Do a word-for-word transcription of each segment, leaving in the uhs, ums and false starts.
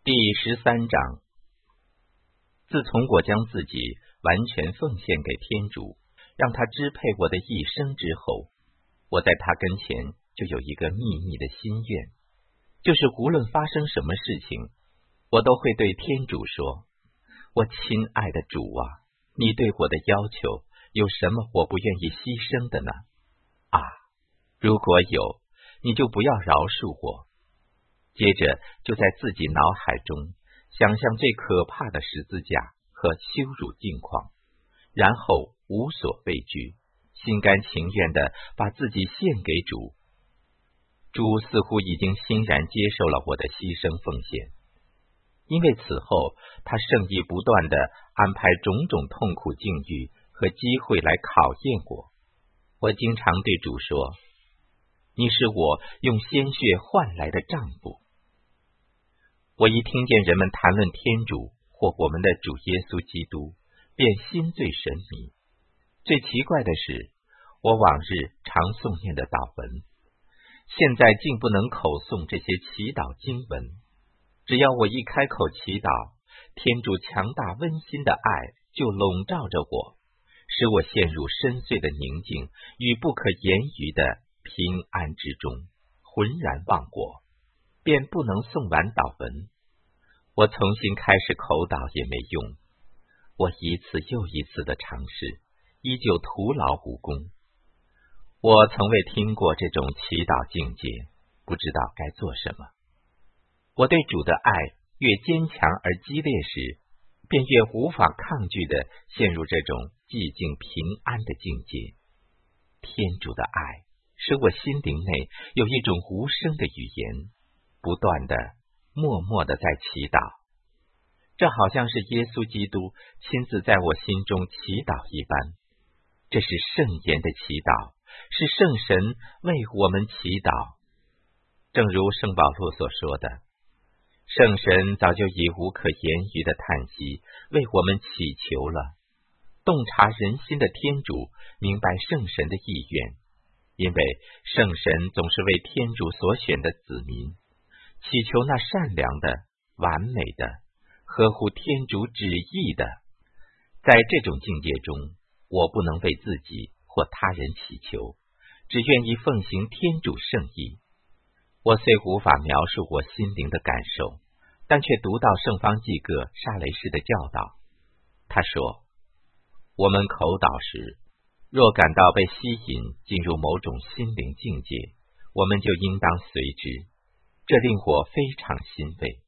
第十三章。自从我将自己完全奉献给天主，让他支配我的一生之后，我在他跟前就有一个秘密的心愿，就是无论发生什么事情，我都会对天主说：我亲爱的主啊，你对我的要求有什么我不愿意牺牲的呢？啊，如果有，你就不要饶恕我。接着就在自己脑海中想象最可怕的十字架和羞辱境况，然后无所畏惧，心甘情愿地把自己献给主。主似乎已经欣然接受了我的牺牲奉献，因为此后他圣意不断地安排种种痛苦境遇和机会来考验我。我经常对主说：你是我用鲜血换来的丈夫。我一听见人们谈论天主或我们的主耶稣基督，便心醉神迷。最奇怪的是，我往日常诵念的祷文，现在竟不能口诵这些祈祷经文。只要我一开口祈祷，天主强大温馨的爱就笼罩着我，使我陷入深邃的宁静与不可言喻的平安之中，浑然忘我，便不能诵完祷文。我重新开始口祷也没用，我一次又一次的尝试，依旧徒劳无功。我从未听过这种祈祷境界，不知道该做什么。我对主的爱越坚强而激烈时，便越无法抗拒地陷入这种寂静平安的境界。天主的爱使我心灵内有一种无声的语言，不断地默默地在祈祷，这好像是耶稣基督亲自在我心中祈祷一般。这是圣言的祈祷，是圣神为我们祈祷。正如圣保禄所说的，圣神早就以无可言喻的叹息为我们祈求了。洞察人心的天主明白圣神的意愿，因为圣神总是为天主所选的子民，祈求那善良的、完美的、合乎天主旨意的。在这种境界中，我不能为自己或他人祈求，只愿意奉行天主圣意。我虽无法描述我心灵的感受，但却读到圣方济各沙雷氏的教导。他说，我们口祷时，若感到被吸引进入某种心灵境界，我们就应当随之，这令我非常欣慰。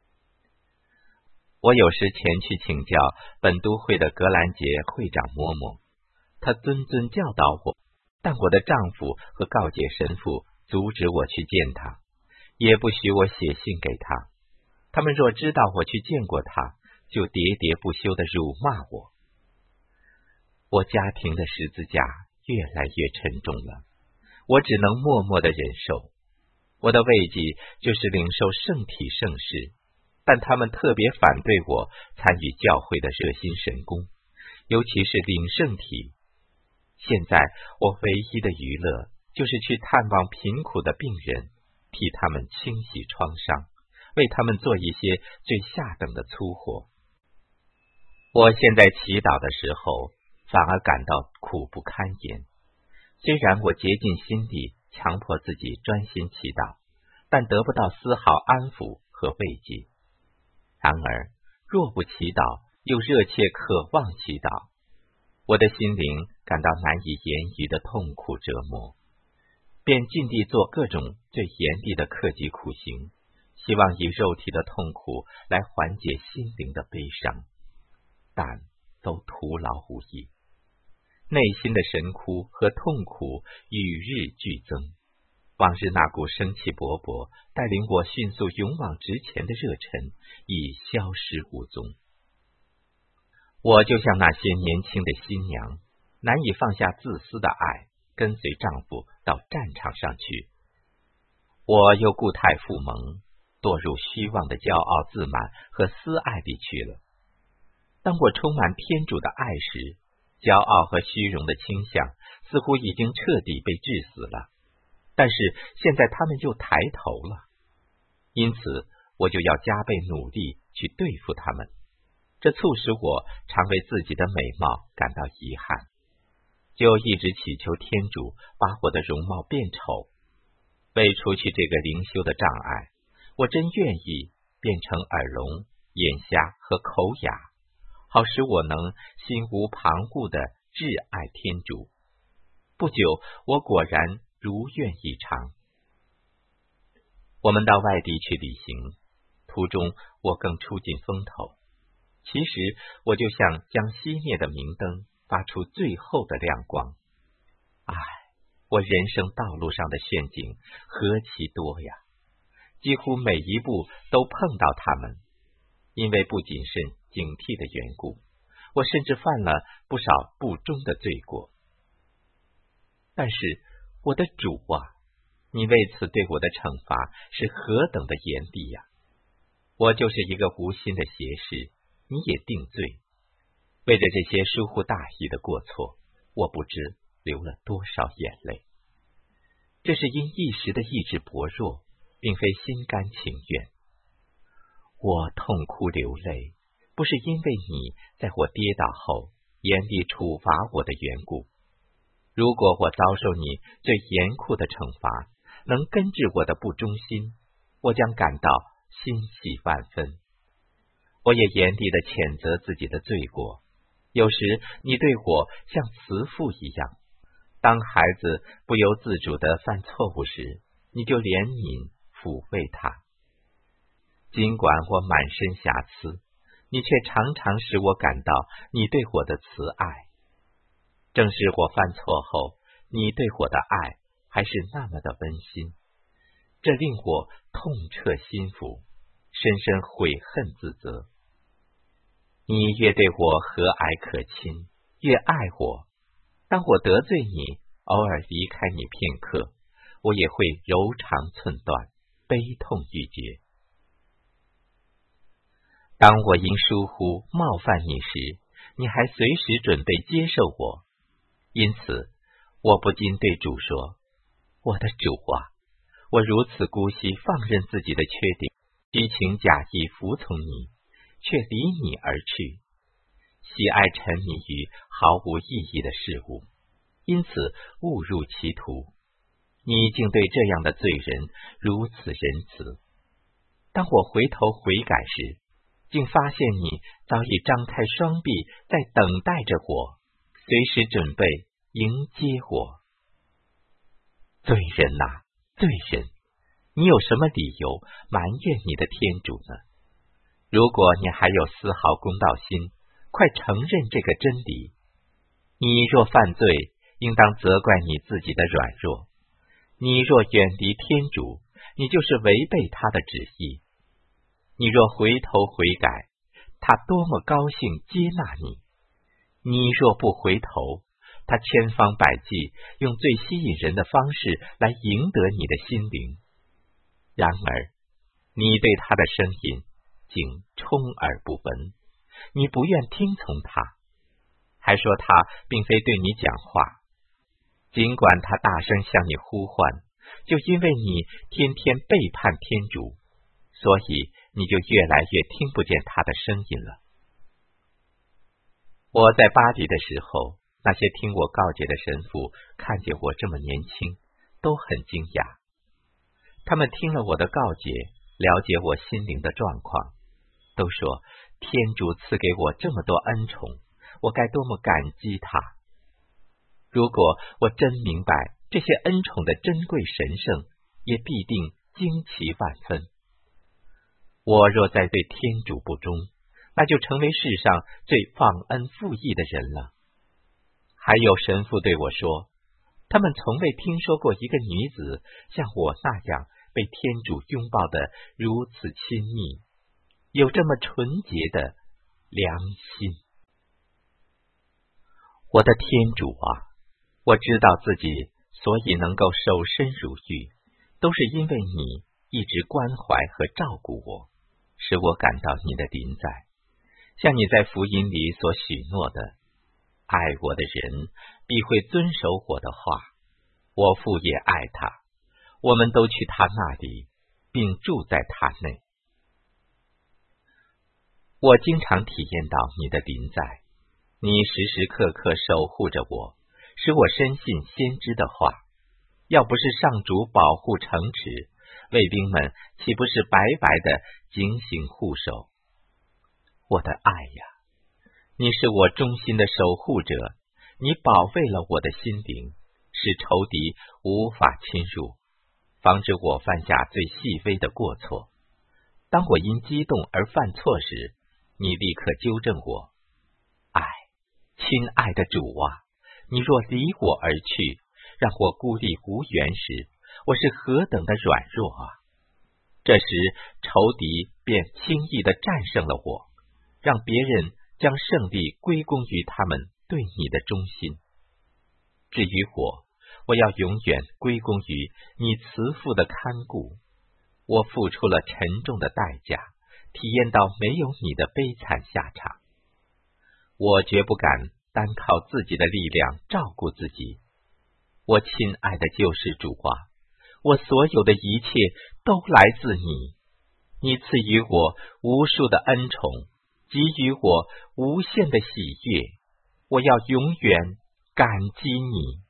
我有时前去请教本都会的格兰杰会长嬷嬷，他谆谆教导我，但我的丈夫和告解神父阻止我去见他，也不许我写信给他。他们若知道我去见过他，就喋喋不休地辱骂我。我家庭的十字架越来越沉重了，我只能默默地忍受。我的慰藉就是领受圣体圣事，但他们特别反对我参与教会的热心神功，尤其是领圣体。现在我唯一的娱乐就是去探望贫苦的病人，替他们清洗创伤，为他们做一些最下等的粗活。我现在祈祷的时候反而感到苦不堪言。虽然我竭尽心力强迫自己专心祈祷，但得不到丝毫安抚和慰藉。然而若不祈祷，又热切渴望祈祷，我的心灵感到难以言喻的痛苦折磨，便尽力做各种最严厉的克己苦行，希望以肉体的痛苦来缓解心灵的悲伤，但都徒劳无益。内心的神枯和痛苦与日俱增，往日那股生气勃勃带领我迅速勇往直前的热忱已消失无踪。我就像那些年轻的新娘，难以放下自私的爱，跟随丈夫到战场上去。我又故态复萌，堕入虚妄的骄傲自满和私爱里去了。当我充满天主的爱时，骄傲和虚荣的倾向似乎已经彻底被治死了，但是现在他们又抬头了。因此我就要加倍努力去对付他们。这促使我常为自己的美貌感到遗憾，就一直祈求天主把我的容貌变丑。为除去这个灵修的障碍，我真愿意变成耳聋、眼瞎和口哑，好使我能心无旁骛地挚爱天主。不久，我果然如愿以偿。我们到外地去旅行，途中我更出尽风头。其实我就像将熄灭的明灯发出最后的亮光。唉，我人生道路上的陷阱何其多呀！几乎每一步都碰到他们。因为不谨慎警惕的缘故，我甚至犯了不少不忠的罪过。但是我的主啊，你为此对我的惩罚是何等的严厉呀！我就是一个无心的邪士，你也定罪。为着这些疏忽大意的过错，我不知流了多少眼泪。这是因一时的意志薄弱，并非心甘情愿。我痛哭流泪，不是因为你在我跌倒后严厉处罚我的缘故。如果我遭受你最严酷的惩罚，能根治我的不忠心，我将感到欣喜万分。我也严厉地谴责自己的罪过。有时你对我像慈父一样，当孩子不由自主地犯错误时，你就怜悯抚慰他。尽管我满身瑕疵，你却常常使我感到你对我的慈爱。正是我犯错后，你对我的爱还是那么的温馨，这令我痛彻心扉，深深悔恨自责。你越对我和蔼可亲，越爱我。当我得罪你，偶尔离开你片刻，我也会柔肠寸断，悲痛欲绝。当我因疏忽冒犯你时，你还随时准备接受我。因此，我不禁对主说：我的主啊，我如此姑息放任自己的缺点，虚情假意服从你，却离你而去，喜爱沉迷于毫无意义的事物，因此误入歧途。你竟对这样的罪人如此仁慈。当我回头悔改时，竟发现你早已张开双臂，在等待着我，随时准备迎接我。罪人啊，罪人，你有什么理由埋怨你的天主呢？如果你还有丝毫公道心，快承认这个真理。你若犯罪，应当责怪你自己的软弱。你若远离天主，你就是违背他的旨意。你若回头悔改，他多么高兴接纳你。你若不回头，他千方百计用最吸引人的方式来赢得你的心灵。然而，你对他的声音竟充耳不闻，你不愿听从他，还说他并非对你讲话。尽管他大声向你呼唤，就因为你天天背叛天主，所以你就越来越听不见他的声音了。我在巴黎的时候，那些听我告解的神父看见我这么年轻，都很惊讶。他们听了我的告解，了解我心灵的状况，都说天主赐给我这么多恩宠，我该多么感激他。如果我真明白这些恩宠的珍贵神圣，也必定惊奇万分。我若再对天主不忠，那就成为世上最忘恩负义的人了。还有神父对我说，他们从未听说过一个女子像我那样被天主拥抱得如此亲密，有这么纯洁的良心。我的天主啊，我知道自己所以能够守身如玉，都是因为你一直关怀和照顾我，使我感到你的临在，像你在福音里所许诺的，爱我的人必会遵守我的话，我父也爱他，我们都去他那里，并住在他内。 我经常体验到你的临在，你时时刻刻守护着我，使我深信先知的话。要不是上主保护城池，卫兵们岂不是白白的警醒护守？我的爱呀，你是我忠心的守护者，你保卫了我的心灵，使仇敌无法侵入，防止我犯下最细微的过错。当我因激动而犯错时，你立刻纠正我。爱，亲爱的主啊，你若离我而去，让我孤立无援时，我是何等的软弱啊！这时仇敌便轻易地战胜了我，让别人将胜利归功于他们对你的忠心。至于我，我要永远归功于你慈父的看顾。我付出了沉重的代价，体验到没有你的悲惨下场。我绝不敢单靠自己的力量照顾自己。我亲爱的救世主啊，我所有的一切都来自你。你赐予我无数的恩宠，给予我无限的喜悦，我要永远感激你。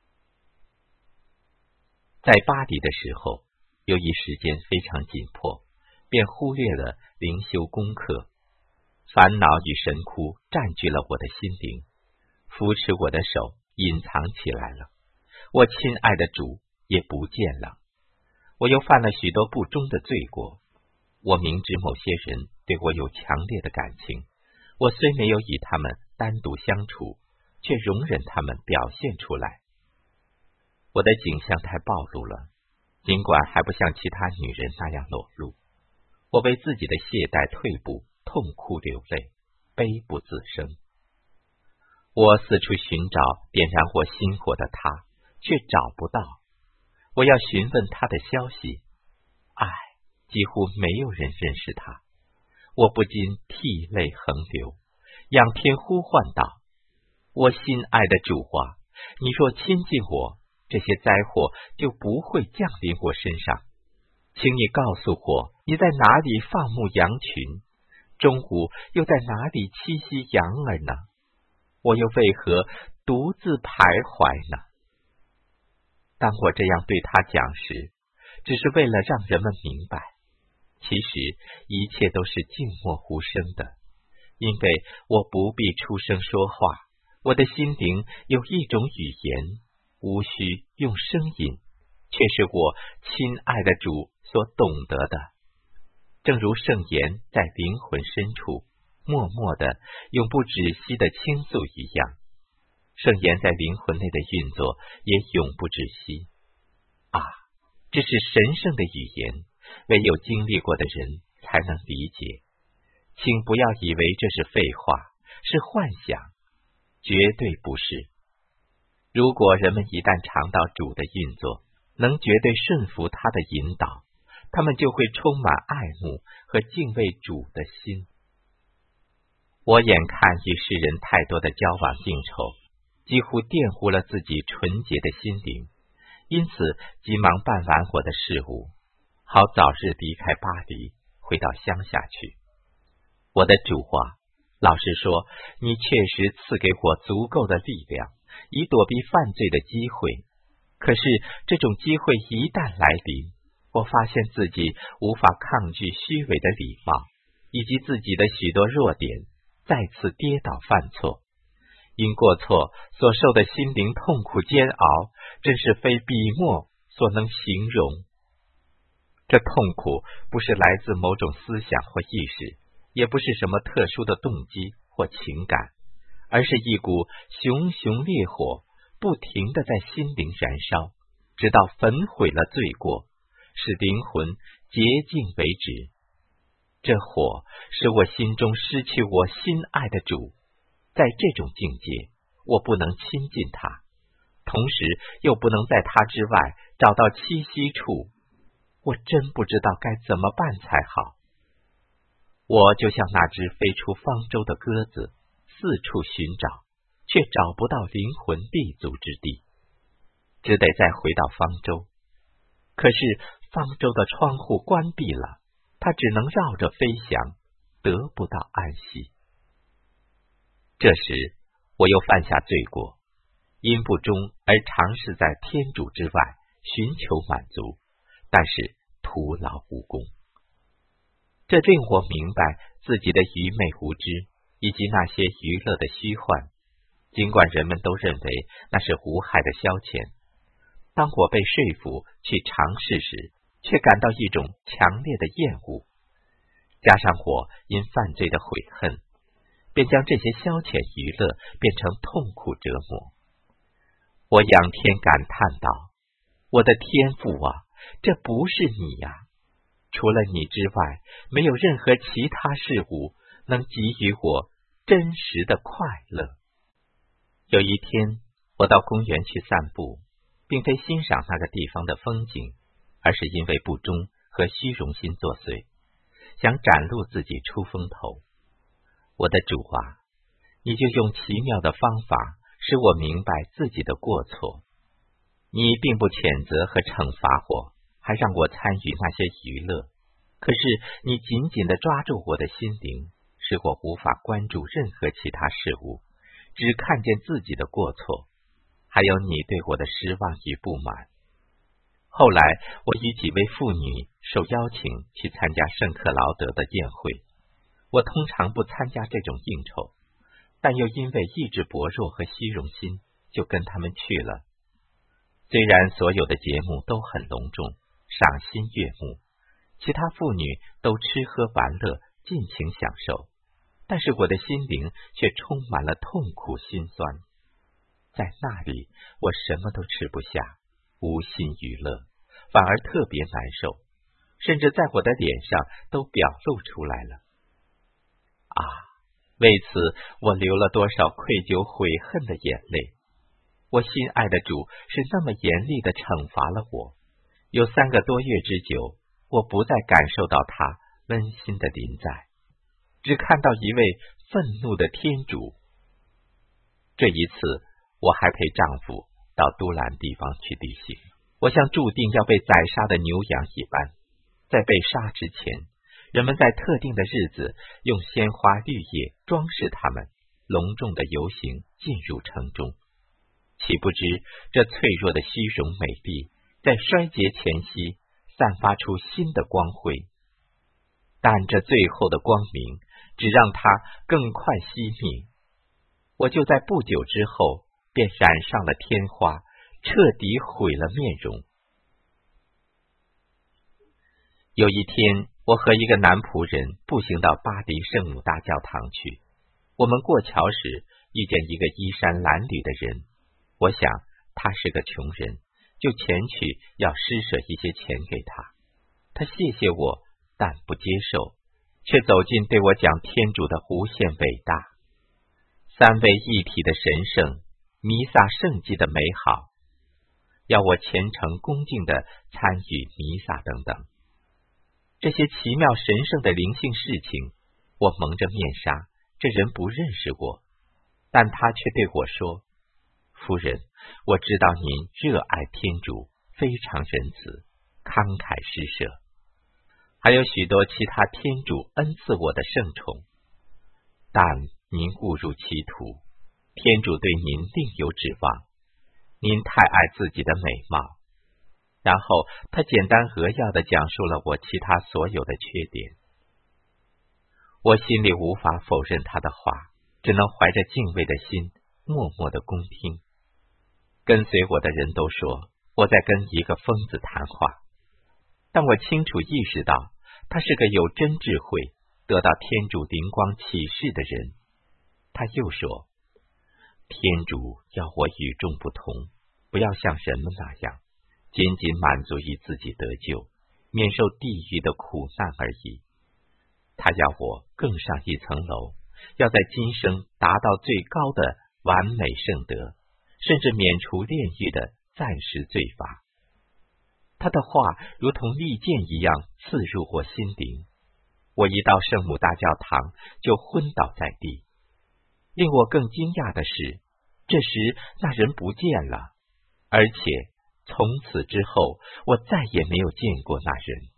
在巴黎的时候，由于时间非常紧迫，便忽略了灵修功课。烦恼与神哭占据了我的心灵，扶持我的手隐藏起来了，我亲爱的主也不见了。我又犯了许多不忠的罪过。我明知某些人对我有强烈的感情，我虽没有与他们单独相处，却容忍他们表现出来。我的景象太暴露了，尽管还不像其他女人那样裸露。我为自己的懈怠退步痛哭流泪，悲不自胜。我四处寻找点燃我心火的他，却找不到。我要询问他的消息，唉，几乎没有人认识他。我不禁涕泪横流，仰天呼唤道：我心爱的主啊，你若亲近我，这些灾祸就不会降临我身上。请你告诉我，你在哪里放牧羊群？中午又在哪里栖息羊儿呢？我又为何独自徘徊呢？当我这样对他讲时，只是为了让人们明白，其实一切都是静默无声的，因为我不必出声说话，我的心灵有一种语言，无需用声音，却是我亲爱的主所懂得的。正如圣言在灵魂深处默默的永不止息的倾诉一样，圣言在灵魂内的运作也永不止息。啊，这是神圣的语言，唯有经历过的人才能理解。请不要以为这是废话，是幻想，绝对不是。如果人们一旦尝到主的运作，能绝对顺服他的引导，他们就会充满爱慕和敬畏主的心。我眼看与世人太多的交往应酬，几乎玷污了自己纯洁的心灵，因此急忙办完我的事务，好早日离开巴黎，回到乡下去。我的主啊，老实说，你确实赐给我足够的力量，以躲避犯罪的机会。可是这种机会一旦来临，我发现自己无法抗拒虚伪的礼貌，以及自己的许多弱点，再次跌倒犯错。因过错所受的心灵痛苦煎熬，真是非笔墨所能形容。这痛苦不是来自某种思想或意识，也不是什么特殊的动机或情感，而是一股熊熊烈火，不停地在心灵燃烧，直到焚毁了罪过，使灵魂洁净为止。这火使我心中失去我心爱的主，在这种境界，我不能亲近他，同时又不能在他之外找到栖息处。我真不知道该怎么办才好。我就像那只飞出方舟的鸽子，四处寻找，却找不到灵魂立足之地，只得再回到方舟。可是方舟的窗户关闭了，它只能绕着飞翔， 得不到安息。这时，我又犯下罪过，因不忠而尝试在天主之外寻求满足，但是徒劳无功。这令我明白自己的愚昧无知，以及那些娱乐的虚幻，尽管人们都认为那是无害的消遣，当我被说服去尝试时，却感到一种强烈的厌恶，加上我因犯罪的悔恨，便将这些消遣娱乐变成痛苦折磨。我仰天感叹道：我的天父啊，这不是你呀！除了你之外，没有任何其他事物能给予我真实的快乐。有一天，我到公园去散步，并非欣赏那个地方的风景，而是因为不忠和虚荣心作祟，想展露自己出风头。我的主啊，你就用奇妙的方法使我明白自己的过错。你并不谴责和惩罚我，还让我参与那些娱乐，可是你紧紧地抓住我的心灵，使我无法关注任何其他事物，只看见自己的过错，还有你对我的失望与不满。后来我与几位妇女受邀请去参加圣克劳德的宴会，我通常不参加这种应酬，但又因为意志薄弱和虚荣心，就跟他们去了。虽然所有的节目都很隆重，赏心悦目，其他妇女都吃喝玩乐，尽情享受，但是我的心灵却充满了痛苦心酸。在那里，我什么都吃不下，无心娱乐，反而特别难受，甚至在我的脸上都表露出来了。啊，为此我流了多少愧疚悔恨的眼泪！我心爱的主是那么严厉地惩罚了我，有三个多月之久，我不再感受到他温馨的临在，只看到一位愤怒的天主。这一次，我还陪丈夫到都兰地方去旅行，我像注定要被宰杀的牛羊一般，在被杀之前，人们在特定的日子用鲜花绿叶装饰他们，隆重的游行进入城中。岂不知这脆弱的虚荣美丽在衰竭前夕散发出新的光辉，但这最后的光明只让它更快熄灭。我就在不久之后便染上了天花，彻底毁了面容。有一天，我和一个男仆人步行到巴黎圣母大教堂去，我们过桥时遇见一个衣衫褴褛的人，我想他是个穷人，就前去要施舍一些钱给他。他谢谢我，但不接受，却走近对我讲天主的无限伟大，三位一体的神圣，弥撒圣迹的美好，要我虔诚恭敬地参与弥撒等等。这些奇妙神圣的灵性事情，我蒙着面纱，这人不认识我，但他却对我说：夫人，我知道您热爱天主，非常仁慈，慷慨施舍，还有许多其他天主恩赐我的圣宠，但您误入歧途，天主对您另有指望，您太爱自己的美貌。然后他简单扼要地讲述了我其他所有的缺点。我心里无法否认他的话，只能怀着敬畏的心默默地恭听。跟随我的人都说我在跟一个疯子谈话，但我清楚意识到他是个有真智慧，得到天主灵光启示的人。他又说，天主要我与众不同，不要像人们那样仅仅满足于自己得救，免受地狱的苦难而已。他要我更上一层楼，要在今生达到最高的完美圣德，甚至免除炼狱的暂时罪罚。他的话如同利剑一样刺入我心灵，我一到圣母大教堂就昏倒在地。令我更惊讶的是，这时那人不见了，而且从此之后我再也没有见过那人。